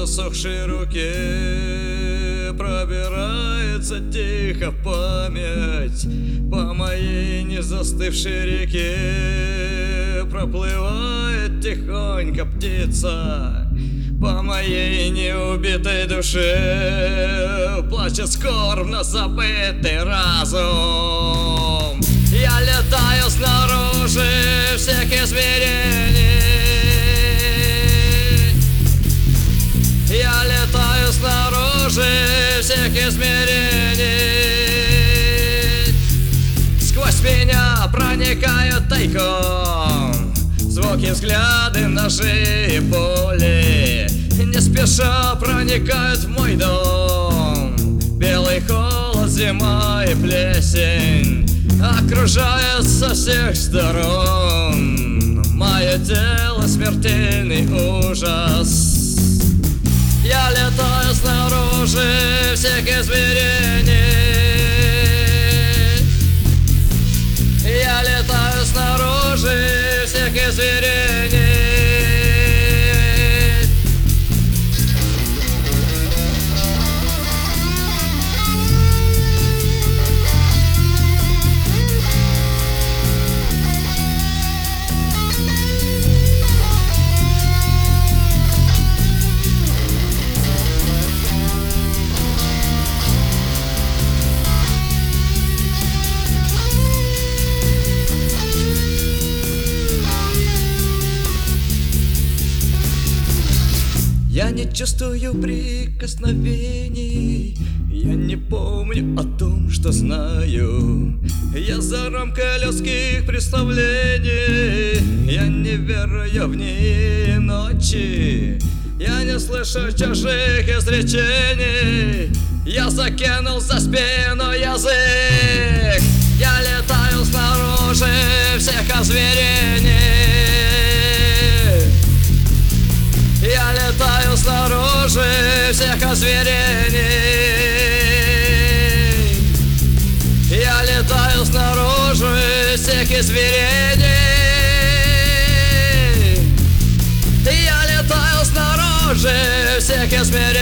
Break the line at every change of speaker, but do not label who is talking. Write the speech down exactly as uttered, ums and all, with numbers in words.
засохшей руке пробирается тихо память по моей незастывшей реке. Проплывает тихонько птица по моей неубитой душе, плачет скорбно забытый разум. Я летаю снаружи всех измерений, я летаю снаружи всех измерений. Сквозь меня проникают тайком звуки, взгляды, ножи и боли. Не спеша проникают в мой дом. Белый холод, зима и плесень окружает со всех сторон. Мое тело смертельный ужас. Я летаю снаружи всех измерений, я летаю снаружи всех измерений. Я не чувствую прикосновений, я не помню о том, что знаю. Я за рамкой людских представлений, я не верую в дни и ночи. Я не слышу чужих изречений, я закинул за спину язык. Я летаю снаружи всех озверений, я летаю снаружи всех озверений, я летаю снаружи всех измерений, я летаю снаружи всех измерений.